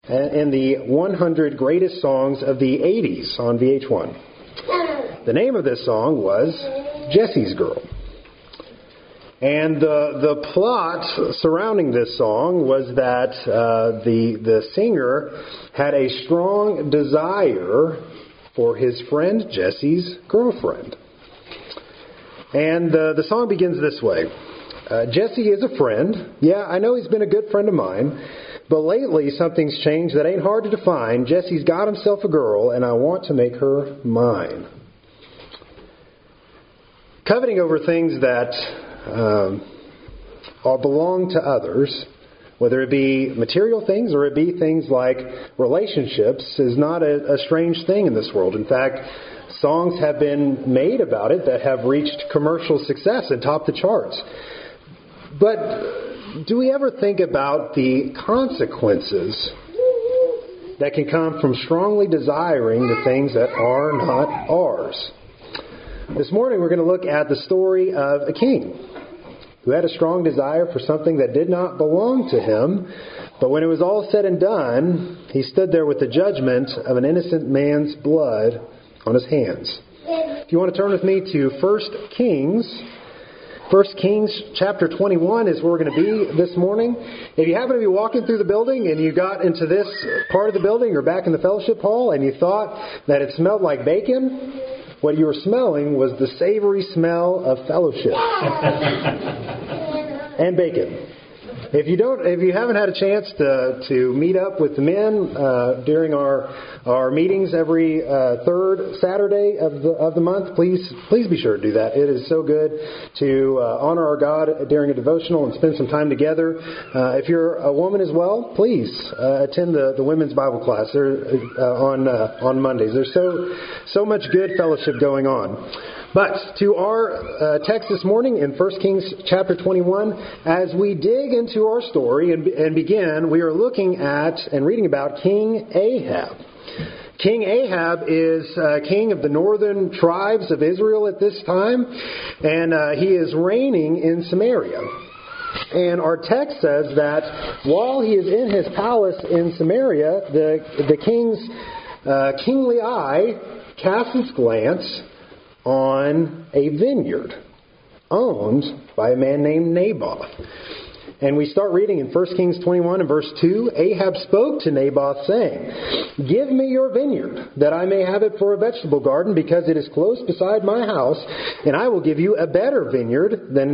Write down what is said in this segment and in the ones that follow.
in the 100 Greatest Songs of the 80s on VH1. The name of this song was Jesse's Girl. And the plot surrounding this song was that the singer had a strong desire for his friend Jesse's girlfriend. And the song begins this way. Jesse is a friend. Yeah, I know he's been a good friend of mine. But lately something's changed that ain't hard to define. Jesse's got himself a girl and I want to make her mine. Coveting over things that belong to others, whether it be material things or it be things like relationships, is not a strange thing in this world. In fact, songs have been made about it that have reached commercial success and topped the charts. But do we ever think about the consequences that can come from strongly desiring the things that are not ours? This morning we're going to look at the story of a king who had a strong desire for something that did not belong to him. But when it was all said and done, he stood there with the judgment of an innocent man's blood on his hands. If you want to turn with me to 1 Kings chapter 21 is where we're going to be this morning. If you happen to be walking through the building and you got into this part of the building or back in the fellowship hall and you thought that it smelled like bacon, what you were smelling was the savory smell of fellowship and bacon. If you haven't had a chance to meet up with the men during our meetings every third Saturday of the month, please be sure to do that. It is so good to honor our God during a devotional and spend some time together. If you're a woman as well, please attend the women's Bible class on Mondays. There's so much good fellowship going on. But to our text this morning in 1 Kings chapter 21, as we dig into our story and begin, we are looking at and reading about King Ahab. King Ahab is king of the northern tribes of Israel at this time, and he is reigning in Samaria. And our text says that while he is in his palace in Samaria, the king's kingly eye casts its glance on a vineyard owned by a man named Naboth. And we start reading in 1 Kings 21 and verse 2, Ahab spoke to Naboth saying, "Give me your vineyard, that I may have it for a vegetable garden, because it is close beside my house, and I will give you a better vineyard than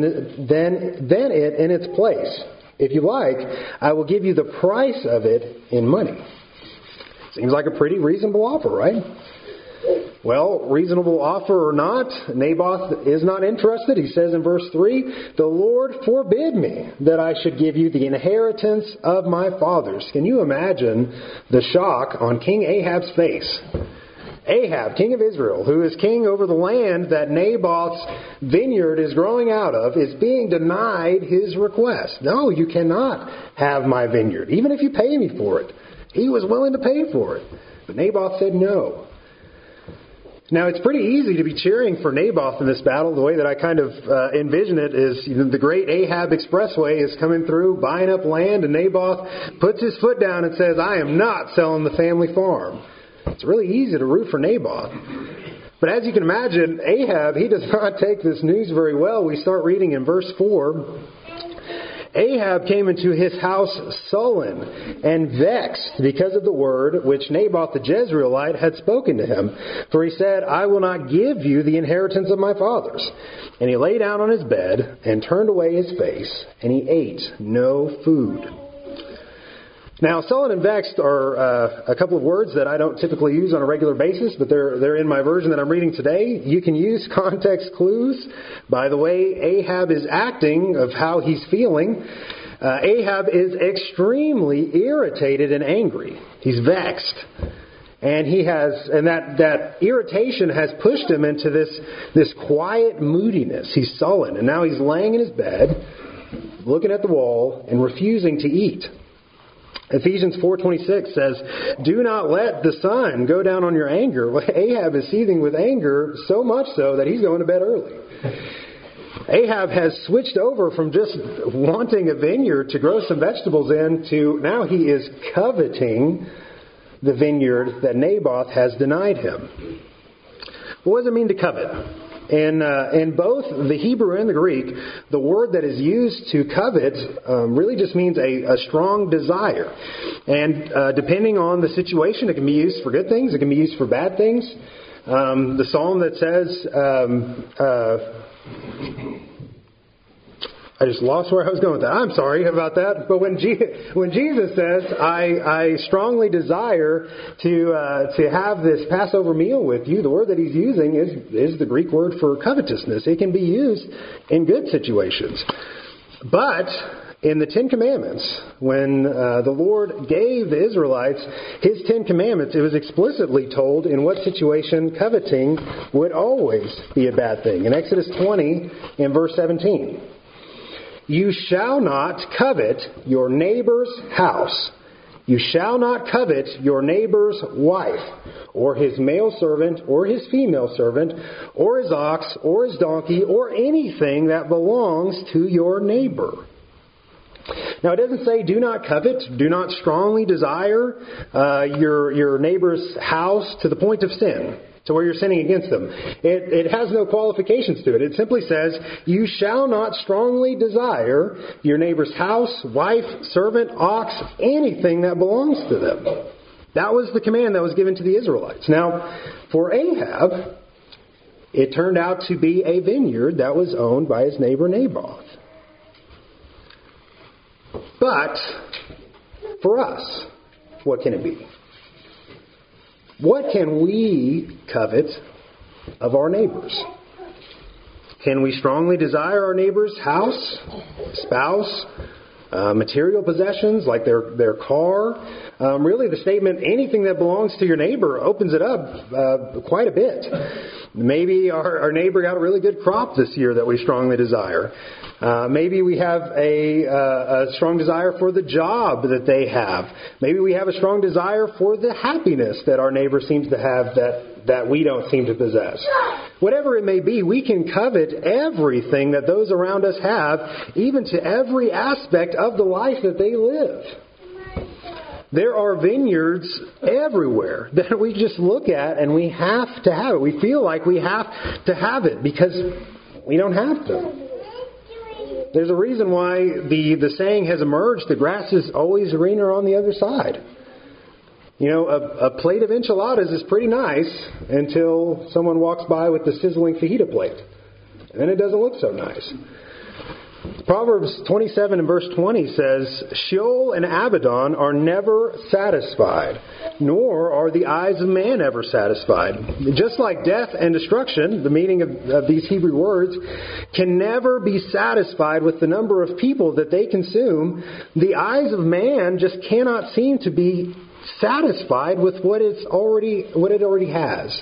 it in its place. If you like, I will give you the price of it in money." Seems like a pretty reasonable offer, right? Well, reasonable offer or not, Naboth is not interested. He says in verse 3, "The Lord forbid me that I should give you the inheritance of my fathers." Can you imagine the shock on King Ahab's face? Ahab, king of Israel, who is king over the land that Naboth's vineyard is growing out of, is being denied his request. No, you cannot have my vineyard, even if you pay me for it. He was willing to pay for it. But Naboth said no. Now, it's pretty easy to be cheering for Naboth in this battle. The way that I kind of envision it is, the great Ahab Expressway is coming through, buying up land, and Naboth puts his foot down and says, "I am not selling the family farm." It's really easy to root for Naboth. But as you can imagine, Ahab, he does not take this news very well. We start reading in verse 4. Ahab came into his house sullen and vexed because of the word which Naboth the Jezreelite had spoken to him. For he said, "I will not give you the inheritance of my fathers." And he lay down on his bed and turned away his face, and he ate no food. Now, sullen and vexed are a couple of words that I don't typically use on a regular basis, but they're in my version that I'm reading today. You can use context clues by the way Ahab is acting, of how he's feeling. Ahab is extremely irritated and angry. He's vexed. And that irritation has pushed him into this quiet moodiness. He's sullen, and now he's laying in his bed, looking at the wall, and refusing to eat. Ephesians 4:26 says, "Do not let the sun go down on your anger." Well, Ahab is seething with anger, so much so that he's going to bed early. Ahab has switched over from just wanting a vineyard to grow some vegetables in to now he is coveting the vineyard that Naboth has denied him. What does it mean to covet? In both the Hebrew and the Greek, the word that is used to covet really just means a strong desire. And depending on the situation, it can be used for good things, it can be used for bad things. The psalm that says, I just lost where I was going with that. I'm sorry about that. But when Jesus says, I strongly desire to have this Passover meal with you, the word that he's using is the Greek word for covetousness. It can be used in good situations. But in the Ten Commandments, when the Lord gave the Israelites his Ten Commandments, it was explicitly told in what situation coveting would always be a bad thing. In Exodus 20, in verse 17. You shall not covet your neighbor's house. You shall not covet your neighbor's wife, or his male servant, or his female servant, or his ox, or his donkey, or anything that belongs to your neighbor. Now, it doesn't say do not covet, do not strongly desire your neighbor's house to the point of sin, to where you're sinning against them. It has no qualifications to it. It simply says, you shall not strongly desire your neighbor's house, wife, servant, ox, anything that belongs to them. That was the command that was given to the Israelites. Now, for Ahab, it turned out to be a vineyard that was owned by his neighbor Naboth. But, for us, what can it be? What can we covet of our neighbors? Can we strongly desire our neighbor's house, spouse, material possessions like their car? Really, the statement, anything that belongs to your neighbor, opens it up quite a bit. Maybe our neighbor got a really good crop this year that we strongly desire. Maybe we have a strong desire for the job that they have. Maybe we have a strong desire for the happiness that our neighbor seems to have that we don't seem to possess. Whatever it may be, we can covet everything that those around us have, even to every aspect of the life that they live. There are vineyards everywhere that we just look at and we have to have it. We feel like we have to have it because we don't have to. There's a reason why the saying has emerged, the grass is always greener on the other side. You know, a plate of enchiladas is pretty nice until someone walks by with the sizzling fajita plate. And then it doesn't look so nice. Proverbs 27 and verse 20 says, Sheol and Abaddon are never satisfied, nor are the eyes of man ever satisfied. Just like death and destruction, the meaning of these Hebrew words, can never be satisfied with the number of people that they consume, the eyes of man just cannot seem to be satisfied with what it already has.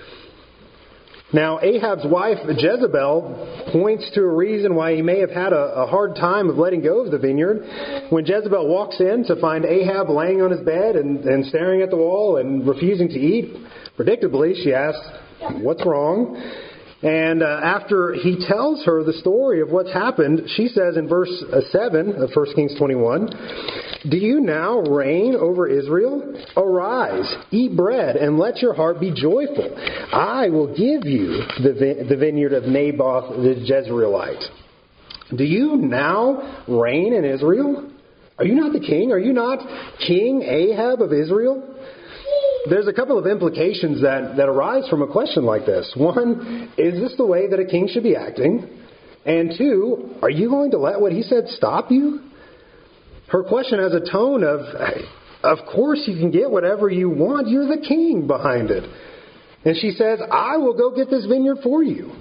Now, Ahab's wife, Jezebel, points to a reason why he may have had a hard time of letting go of the vineyard. When Jezebel walks in to find Ahab laying on his bed and staring at the wall and refusing to eat, predictably, she asks, "What's wrong?" And after he tells her the story of what's happened, she says in verse 7 of 1 Kings 21, "Do you now reign over Israel? Arise, eat bread, and let your heart be joyful. I will give you the vineyard of Naboth the Jezreelite." Do you now reign in Israel? Are you not the king? Are you not King Ahab of Israel? There's a couple of implications that arise from a question like this. One, is this the way that a king should be acting? And two, are you going to let what he said stop you? Her question has a tone of course you can get whatever you want. You're the king behind it. And she says, I will go get this vineyard for you.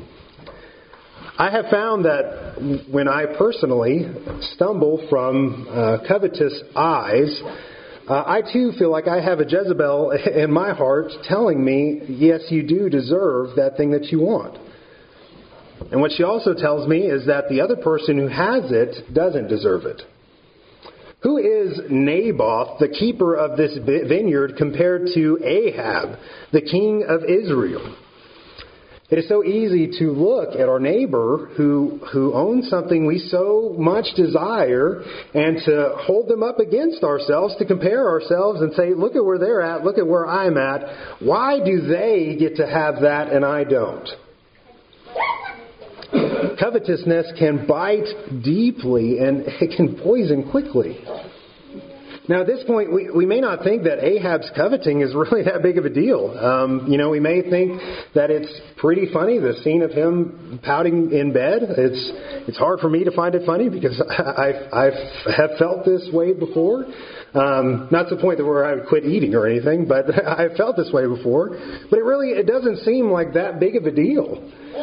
I have found that when I personally stumble from covetous eyes, I too feel like I have a Jezebel in my heart telling me, yes, you do deserve that thing that you want. And what she also tells me is that the other person who has it doesn't deserve it. Who is Naboth, the keeper of this vineyard, compared to Ahab, the king of Israel? It is so easy to look at our neighbor who owns something we so much desire and to hold them up against ourselves, to compare ourselves and say, look at where they're at, look at where I'm at. Why do they get to have that and I don't? Covetousness can bite deeply and it can poison quickly. Now, at this point, we may not think that Ahab's coveting is really that big of a deal. We may think that it's pretty funny, the scene of him pouting in bed. It's hard for me to find it funny because I have felt this way before. Not to the point where I would quit eating or anything, but I've felt this way before. But it doesn't seem like that big of a deal.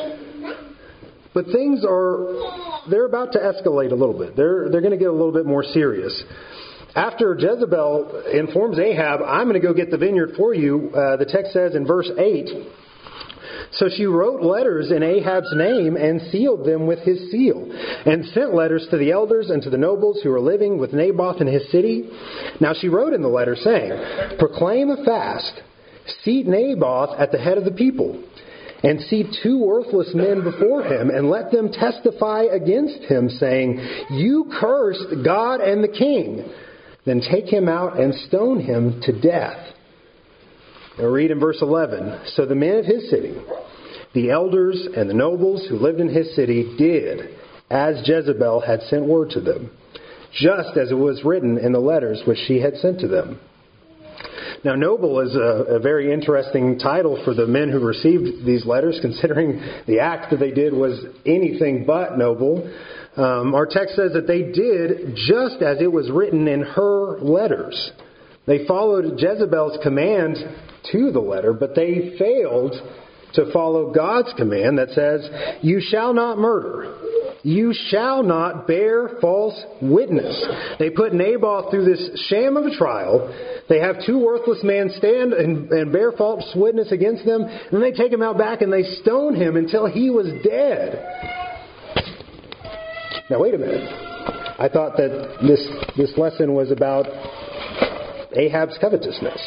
But they're about to escalate a little bit. They're going to get a little bit more serious. After Jezebel informs Ahab, I'm going to go get the vineyard for you, the text says in verse 8, so she wrote letters in Ahab's name and sealed them with his seal, and sent letters to the elders and to the nobles who were living with Naboth in his city. Now she wrote in the letter saying, proclaim a fast, seat Naboth at the head of the people, and seat 2 worthless men before him, and let them testify against him, saying, you cursed God and the king. Then take him out and stone him to death. Now read in verse 11. So the men of his city, the elders and the nobles who lived in his city, did as Jezebel had sent word to them, just as it was written in the letters which she had sent to them. Now, noble is a very interesting title for the men who received these letters, considering the act that they did was anything but noble. Our text says that they did just as it was written in her letters. They followed Jezebel's command to the letter, but they failed to follow God's command that says, you shall not murder. You shall not bear false witness. They put Naboth through this sham of a trial. They have 2 worthless men stand and bear false witness against them. And then they take him out back and they stone him until he was dead. Now, wait a minute. I thought that this lesson was about Ahab's covetousness.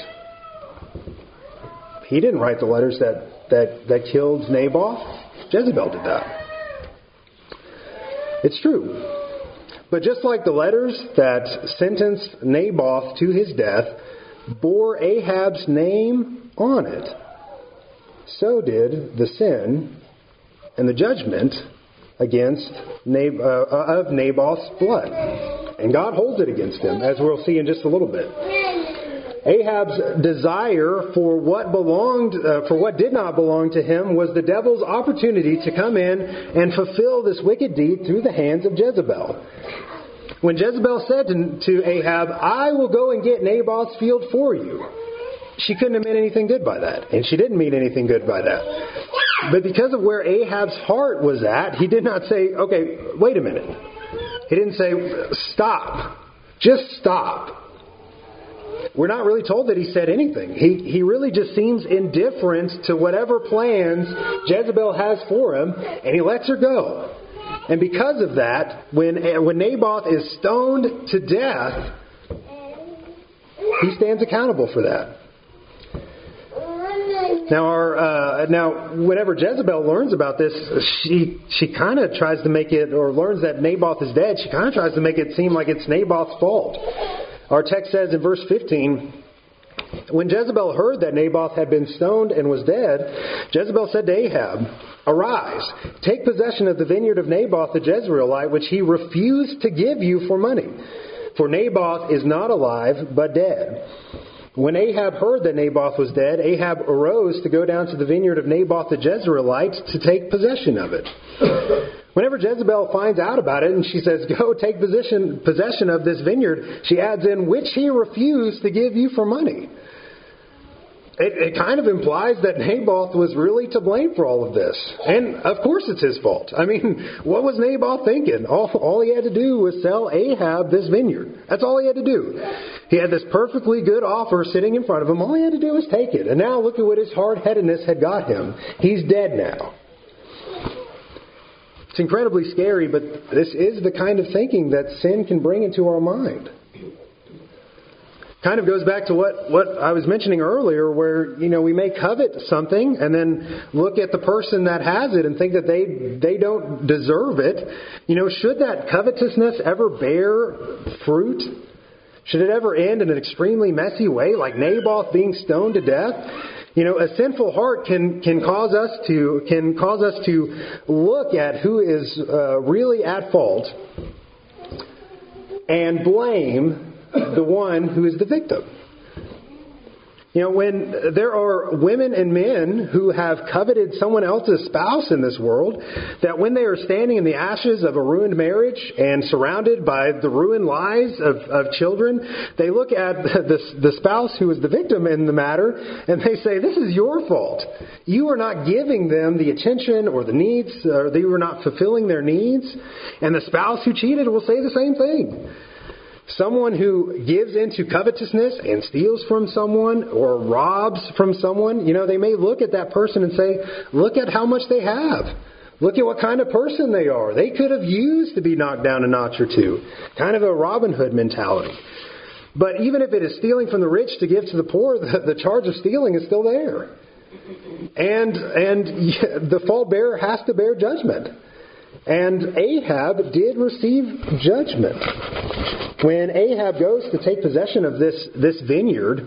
He didn't write the letters that killed Naboth. Jezebel did that. It's true. But just like the letters that sentenced Naboth to his death bore Ahab's name on it, so did the sin and the judgment against of Naboth's blood. And God holds it against him, as we'll see in just a little bit. Ahab's desire for what did not belong to him was the devil's opportunity to come in and fulfill this wicked deed through the hands of Jezebel. When Jezebel said to Ahab, I will go and get Naboth's field for you, she couldn't have meant anything good by that. And she didn't mean anything good by that. But because of where Ahab's heart was at, he did not say, okay, wait a minute. He didn't say, stop. Just stop. We're not really told that he said anything. He really just seems indifferent to whatever plans Jezebel has for him, and he lets her go. And because of that, when Naboth is stoned to death, he stands accountable for that. Now, whenever Jezebel learns about this, she kind of tries to make it, or learns that Naboth is dead, she kind of tries to make it seem like it's Naboth's fault. Our text says in verse 15, when Jezebel heard that Naboth had been stoned and was dead, Jezebel said to Ahab, arise, take possession of the vineyard of Naboth the Jezreelite, which he refused to give you for money. For Naboth is not alive, but dead. When Ahab heard that Naboth was dead, Ahab arose to go down to the vineyard of Naboth the Jezreelite to take possession of it. Whenever Jezebel finds out about it and she says, go take possession of this vineyard, she adds in, which he refused to give you for money. It kind of implies that Naboth was really to blame for all of this. And of course it's his fault. I mean, what was Naboth thinking? All he had to do was sell Ahab this vineyard. That's all he had to do. He had this perfectly good offer sitting in front of him. All he had to do was take it. And now look at what his hard-headedness had got him. He's dead now. It's incredibly scary, but this is the kind of thinking that sin can bring into our mind. Kind of goes back to what I was mentioning earlier, where, we may covet something and then look at the person that has it and think that they don't deserve it. Should that covetousness ever bear fruit? Should it ever end in an extremely messy way, like Naboth being stoned to death? A sinful heart can cause us to look at who is really at fault and blame the one who is the victim. When there are women and men who have coveted someone else's spouse in this world, that when they are standing in the ashes of a ruined marriage and surrounded by the ruined lives of children, they look at the spouse who is the victim in the matter and they say, this is your fault. You are not giving them the attention or the needs, or you are not fulfilling their needs. And the spouse who cheated will say the same thing. Someone who gives into covetousness and steals from someone or robs from someone, they may look at that person and say, look at how much they have. Look at what kind of person they are. They could have used to be knocked down a notch or two. Kind of a Robin Hood mentality. But even if it is stealing from the rich to give to the poor, the charge of stealing is still there. And the fault-bearer has to bear judgment. And Ahab did receive judgment. When Ahab goes to take possession of this vineyard,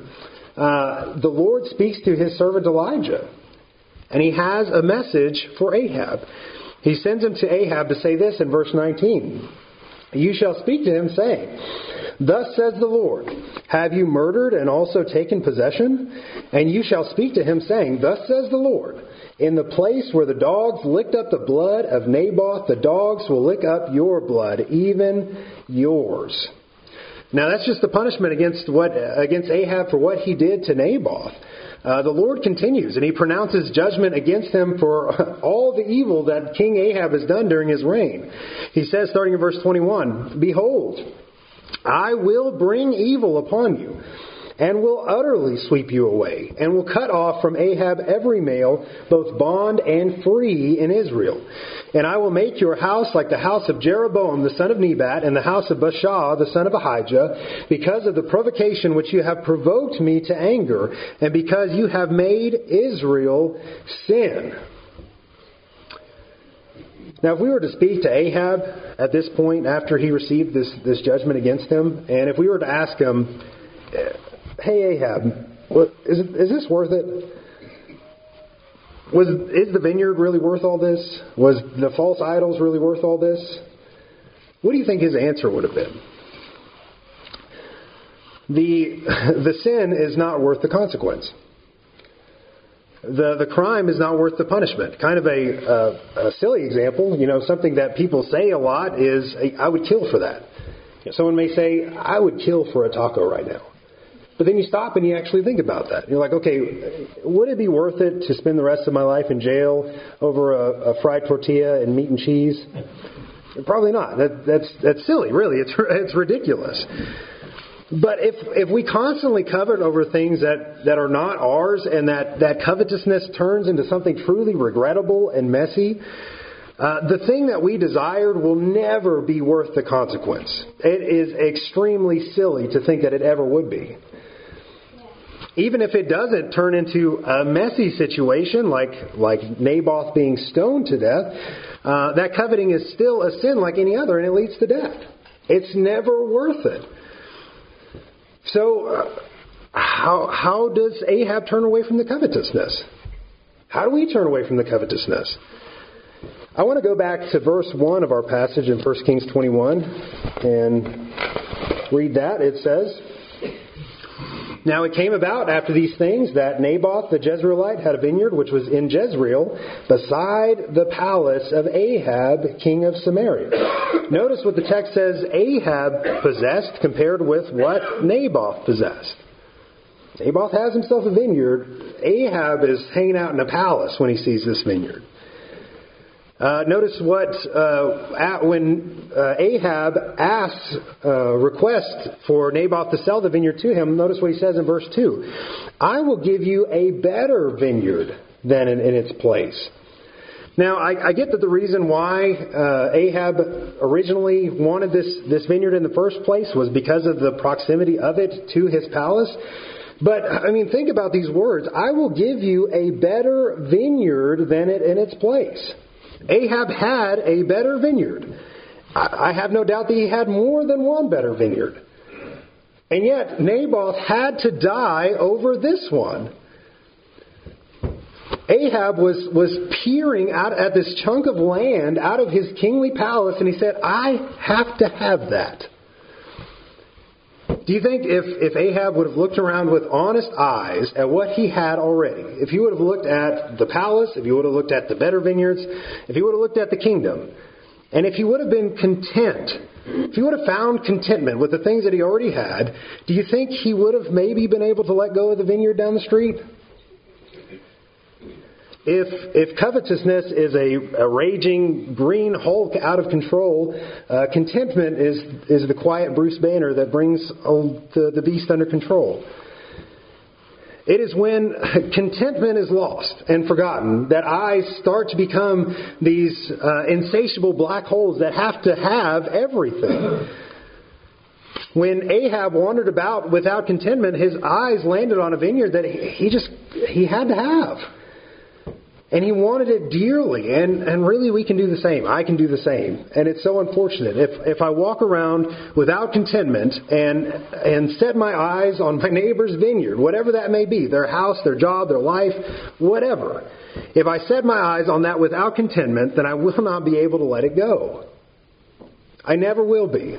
the Lord speaks to his servant Elijah. And he has a message for Ahab. He sends him to Ahab to say this in verse 19. You shall speak to him, saying, thus says the Lord, have you murdered and also taken possession? And you shall speak to him, saying, thus says the Lord, in the place where the dogs licked up the blood of Naboth, the dogs will lick up your blood, even yours. Now that's just the punishment against Ahab for what he did to Naboth. The Lord continues, and he pronounces judgment against him for all the evil that King Ahab has done during his reign. He says, starting in verse 21, behold, I will bring evil upon you, and will utterly sweep you away, and will cut off from Ahab every male, both bond and free in Israel. And I will make your house like the house of Jeroboam the son of Nebat, and the house of Baasha the son of Ahijah, because of the provocation which you have provoked me to anger, and because you have made Israel sin. Now, if we were to speak to Ahab at this point, after he received this judgment against him, and if we were to ask him, hey Ahab, is this worth it? Is the vineyard really worth all this? Was the false idols really worth all this? What do you think his answer would have been? The sin is not worth the consequence. The crime is not worth the punishment. Kind of a silly example, something that people say a lot is, I would kill for that. Someone may say, I would kill for a taco right now. But then you stop and you actually think about that. You're like, okay, would it be worth it to spend the rest of my life in jail over a fried tortilla and meat and cheese? Probably not. That's silly, really. It's ridiculous. But if we constantly covet over things that are not ours, and that covetousness turns into something truly regrettable and messy, the thing that we desired will never be worth the consequence. It is extremely silly to think that it ever would be. Even if it doesn't turn into a messy situation like Naboth being stoned to death, that coveting is still a sin like any other, and it leads to death. It's never worth it. So, how does Ahab turn away from the covetousness? How do we turn away from the covetousness? I want to go back to verse 1 of our passage in 1 Kings 21 and read that. It says, now it came about after these things that Naboth the Jezreelite had a vineyard which was in Jezreel beside the palace of Ahab, king of Samaria. Notice what the text says Ahab possessed compared with what Naboth possessed. Naboth has himself a vineyard. Ahab is hanging out in a palace when he sees this vineyard. Notice when Ahab asks request for Naboth to sell the vineyard to him, notice what he says in verse 2. I will give you a better vineyard than in its place. Now, I get that the reason why Ahab originally wanted this vineyard in the first place was because of the proximity of it to his palace. But, I mean, think about these words. I will give you a better vineyard than it in its place. Ahab had a better vineyard. I have no doubt that he had more than one better vineyard. And yet, Naboth had to die over this one. Ahab was peering out at this chunk of land out of his kingly palace, and he said, I have to have that. Do you think if Ahab would have looked around with honest eyes at what he had already, if he would have looked at the palace, if he would have looked at the better vineyards, if he would have looked at the kingdom, and if he would have been content, if he would have found contentment with the things that he already had, do you think he would have maybe been able to let go of the vineyard down the street? If covetousness is a raging green Hulk out of control, contentment is the quiet Bruce Banner that brings the beast under control. It is when contentment is lost and forgotten that eyes start to become these insatiable black holes that have to have everything. When Ahab wandered about without contentment, his eyes landed on a vineyard that he had to have. And he wanted it dearly. And really we can do the same. I can do the same. And it's so unfortunate. If I walk around without contentment and set my eyes on my neighbor's vineyard, whatever that may be, their house, their job, their life, whatever. If I set my eyes on that without contentment, then I will not be able to let it go. I never will be.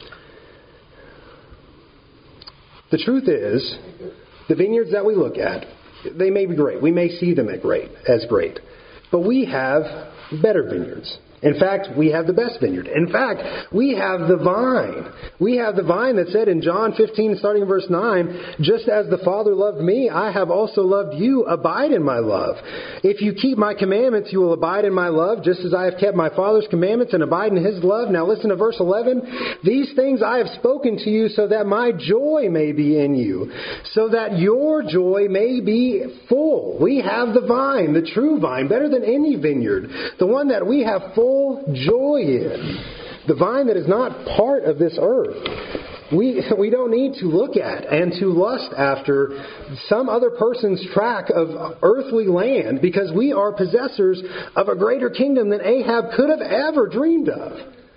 The truth is, the vineyards that we look at, they may be great. We may see them as great. But we have better vineyards. In fact, we have the best vineyard. In fact, we have the vine. We have the vine that said in John 15, starting in verse 9, just as the Father loved me, I have also loved you. Abide in my love. If you keep my commandments, you will abide in my love, just as I have kept my Father's commandments and abide in his love. Now listen to verse 11. These things I have spoken to you so that my joy may be in you, so that your joy may be full. We have the vine, the true vine, better than any vineyard, the one that we have full joy in. The vine that is not part of this earth. We don't need to look at and to lust after some other person's tract of earthly land, because we are possessors of a greater kingdom than Ahab could have ever dreamed of.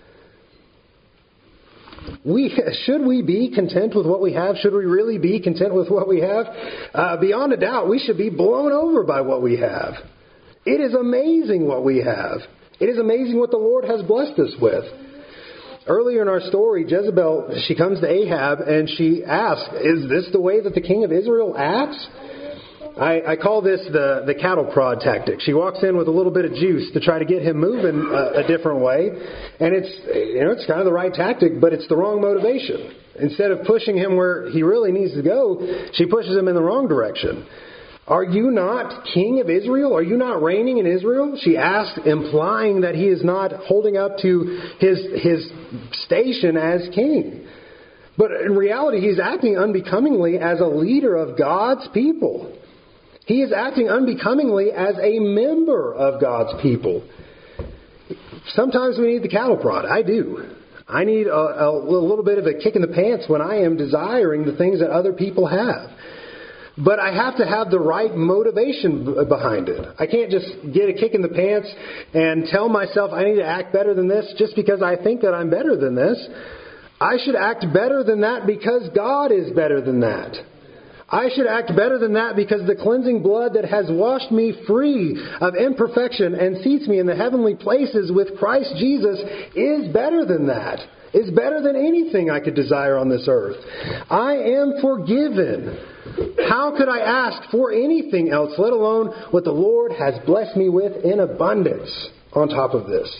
Should we be content with what we have? Should we really be content with what we have? Beyond a doubt, we should be blown over by what we have. It is amazing what we have. It is amazing what the Lord has blessed us with. Earlier in our story, Jezebel, she comes to Ahab and she asks, is this the way that the king of Israel acts? I call this the cattle prod tactic. She walks in with a little bit of juice to try to get him moving a different way. And it's kind of the right tactic, but it's the wrong motivation. Instead of pushing him where he really needs to go, she pushes him in the wrong direction. Are you not king of Israel? Are you not reigning in Israel? She asked, implying that he is not holding up to his station as king. But in reality, he's acting unbecomingly as a leader of God's people. He is acting unbecomingly as a member of God's people. Sometimes we need the cattle prod. I do. I need a little bit of a kick in the pants when I am desiring the things that other people have. But I have to have the right motivation behind it. I can't just get a kick in the pants and tell myself I need to act better than this just because I think that I'm better than this. I should act better than that because God is better than that. I should act better than that because the cleansing blood that has washed me free of imperfection and seats me in the heavenly places with Christ Jesus is better than that. Is better than anything I could desire on this earth. I am forgiven. How could I ask for anything else, let alone what the Lord has blessed me with in abundance on top of this?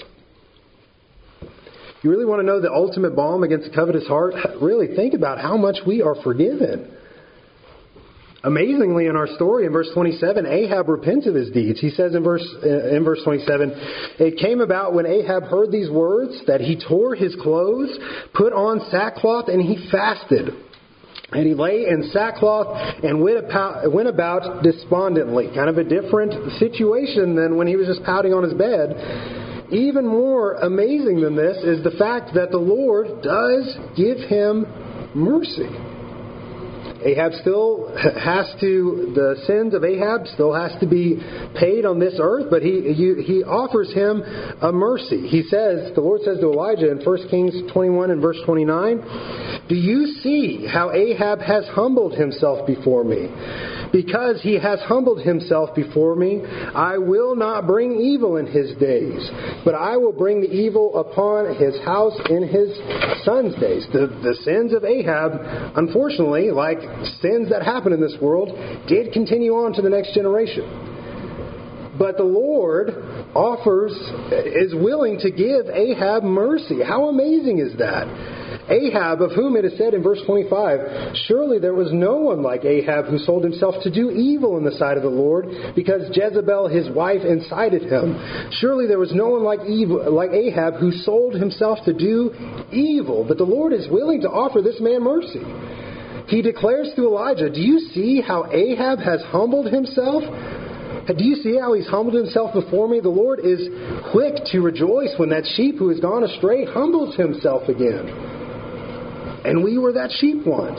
You really want to know the ultimate balm against a covetous heart? Really think about how much we are forgiven. Amazingly, in our story, in verse 27, Ahab repents of his deeds. He says in verse 27, it came about when Ahab heard these words that he tore his clothes, put on sackcloth, and he fasted. And he lay in sackcloth and went about despondently. Kind of a different situation than when he was just pouting on his bed. Even more amazing than this is the fact that the Lord does give him mercy. The sins of Ahab still has to be paid on this earth, but he offers him a mercy. The Lord says to Elijah in 1 Kings 21 and verse 29, "Do you see how Ahab has humbled himself before me? Because he has humbled himself before me, I will not bring evil in his days, but I will bring the evil upon his house in his son's days." The sins of Ahab, unfortunately, like sins that happen in this world, did continue on to the next generation. But the Lord is willing to give Ahab mercy. How amazing is that? Ahab, of whom it is said in verse 25, "Surely there was no one like Ahab who sold himself to do evil in the sight of the Lord, because Jezebel his wife incited him. Surely there was no one like Ahab who sold himself to do evil." But the Lord is willing to offer this man mercy. He declares to Elijah, "Do you see how Ahab has humbled himself? Do you see how he's humbled himself before me? The Lord is quick to rejoice when that sheep who has gone astray humbles himself again." And we were that sheep once.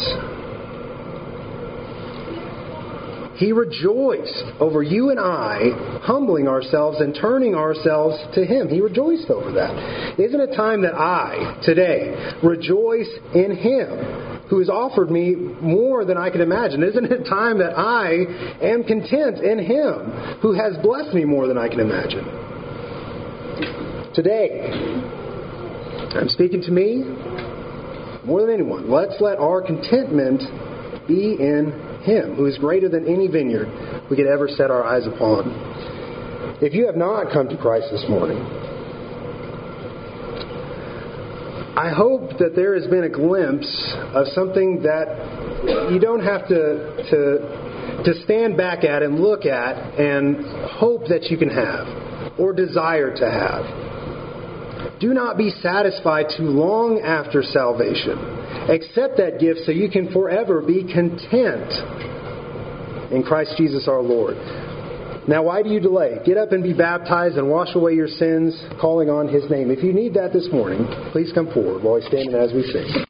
He rejoiced over you and I humbling ourselves and turning ourselves to Him. He rejoiced over that. Isn't it time that I, today, rejoice in Him who has offered me more than I can imagine? Isn't it time that I am content in Him who has blessed me more than I can imagine? Today, I'm speaking to me more than anyone. Let's let our contentment be in Him, who is greater than any vineyard we could ever set our eyes upon. If you have not come to Christ this morning, I hope that there has been a glimpse of something that you don't have to stand back at and look at and hope that you can have or desire to have. Do not be satisfied too long after salvation. Accept that gift so you can forever be content in Christ Jesus our Lord. Now, why do you delay? Get up and be baptized and wash away your sins, calling on His name. If you need that this morning, please come forward while I stand as we sing.